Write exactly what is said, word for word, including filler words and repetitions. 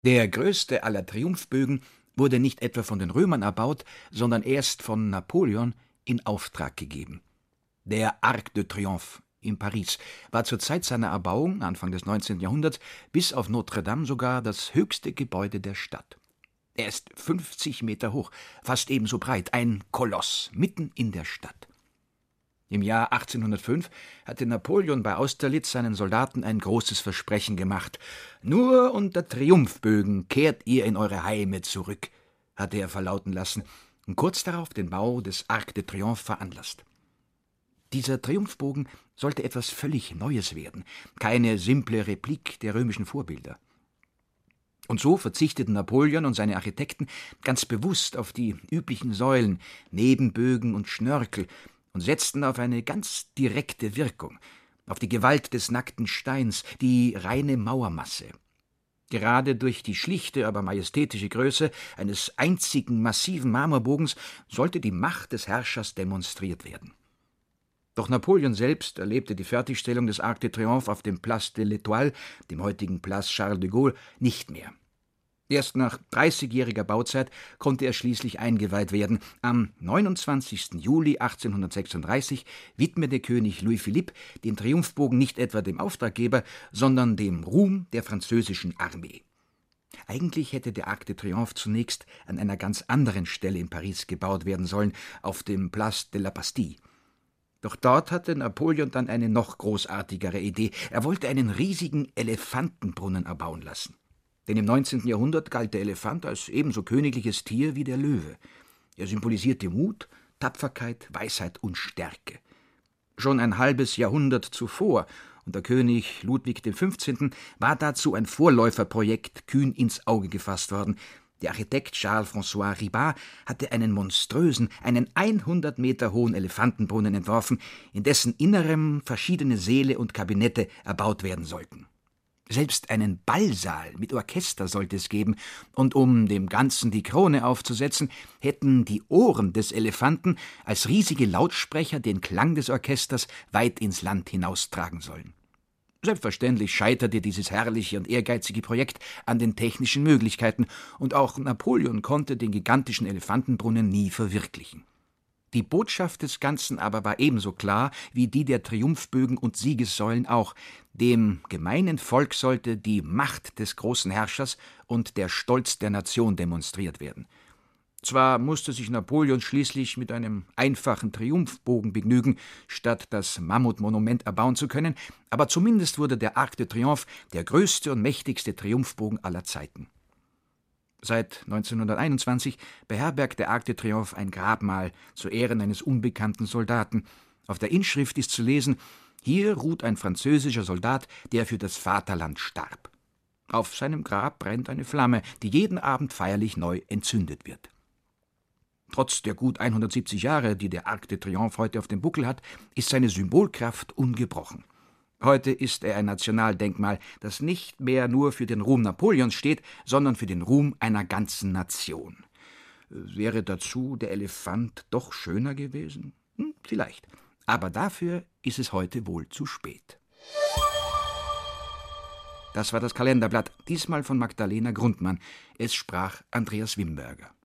Der größte aller Triumphbögen wurde nicht etwa von den Römern erbaut, sondern erst von Napoleon in Auftrag gegeben. Der Arc de Triomphe in Paris war zur Zeit seiner Erbauung, Anfang des neunzehnten Jahrhunderts, bis auf Notre-Dame sogar das höchste Gebäude der Stadt. Er ist fünfzig Meter hoch, fast ebenso breit, ein Koloss mitten in der Stadt. Im Jahr achtzehnhundertfünf hatte Napoleon bei Austerlitz seinen Soldaten ein großes Versprechen gemacht. »Nur unter Triumphbögen kehrt ihr in eure Heime zurück«, hatte er verlauten lassen und kurz darauf den Bau des Arc de Triomphe veranlasst. Dieser Triumphbogen sollte etwas völlig Neues werden, keine simple Replik der römischen Vorbilder. Und so verzichteten Napoleon und seine Architekten ganz bewusst auf die üblichen Säulen, Nebenbögen und Schnörkel und setzten auf eine ganz direkte Wirkung, auf die Gewalt des nackten Steins, die reine Mauermasse. Gerade durch die schlichte, aber majestätische Größe eines einzigen massiven Marmorbogens sollte die Macht des Herrschers demonstriert werden. Doch Napoleon selbst erlebte die Fertigstellung des Arc de Triomphe auf dem Place de l'Étoile, dem heutigen Place Charles de Gaulle, nicht mehr. Erst nach dreißigjähriger Bauzeit konnte er schließlich eingeweiht werden. Am neunundzwanzigsten Juli achtzehnhundertsechsunddreißig widmete König Louis Philippe den Triumphbogen nicht etwa dem Auftraggeber, sondern dem Ruhm der französischen Armee. Eigentlich hätte der Arc de Triomphe zunächst an einer ganz anderen Stelle in Paris gebaut werden sollen, auf dem Place de la Bastille. Doch dort hatte Napoleon dann eine noch großartigere Idee. Er wollte einen riesigen Elefantenbrunnen erbauen lassen. Denn im neunzehnten Jahrhundert galt der Elefant als ebenso königliches Tier wie der Löwe. Er symbolisierte Mut, Tapferkeit, Weisheit und Stärke. Schon ein halbes Jahrhundert zuvor, unter König Ludwig der Fünfzehnte., war dazu ein Vorläuferprojekt kühn ins Auge gefasst worden. Der Architekt Charles-François Ribas hatte einen monströsen, einen hundert Meter hohen Elefantenbrunnen entworfen, in dessen Innerem verschiedene Säle und Kabinette erbaut werden sollten. Selbst einen Ballsaal mit Orchester sollte es geben, und um dem Ganzen die Krone aufzusetzen, hätten die Ohren des Elefanten als riesige Lautsprecher den Klang des Orchesters weit ins Land hinaustragen sollen. Selbstverständlich scheiterte dieses herrliche und ehrgeizige Projekt an den technischen Möglichkeiten, und auch Napoleon konnte den gigantischen Elefantenbrunnen nie verwirklichen. Die Botschaft des Ganzen aber war ebenso klar wie die der Triumphbögen und Siegessäulen auch. Dem gemeinen Volk sollte die Macht des großen Herrschers und der Stolz der Nation demonstriert werden. Zwar musste sich Napoleon schließlich mit einem einfachen Triumphbogen begnügen, statt das Mammutmonument erbauen zu können, aber zumindest wurde der Arc de Triomphe der größte und mächtigste Triumphbogen aller Zeiten. Seit neunzehnhunderteinundzwanzig beherbergt der Arc de Triomphe ein Grabmal zu Ehren eines unbekannten Soldaten. Auf der Inschrift ist zu lesen: Hier ruht ein französischer Soldat, der für das Vaterland starb. Auf seinem Grab brennt eine Flamme, die jeden Abend feierlich neu entzündet wird. Trotz der gut hundertsiebzig Jahre, die der Arc de Triomphe heute auf dem Buckel hat, ist seine Symbolkraft ungebrochen. Heute ist er ein Nationaldenkmal, das nicht mehr nur für den Ruhm Napoleons steht, sondern für den Ruhm einer ganzen Nation. Wäre dazu der Elefant doch schöner gewesen? Hm, vielleicht. Aber dafür ist es heute wohl zu spät. Das war das Kalenderblatt, diesmal von Magdalena Grundmann. Es sprach Andreas Wimberger.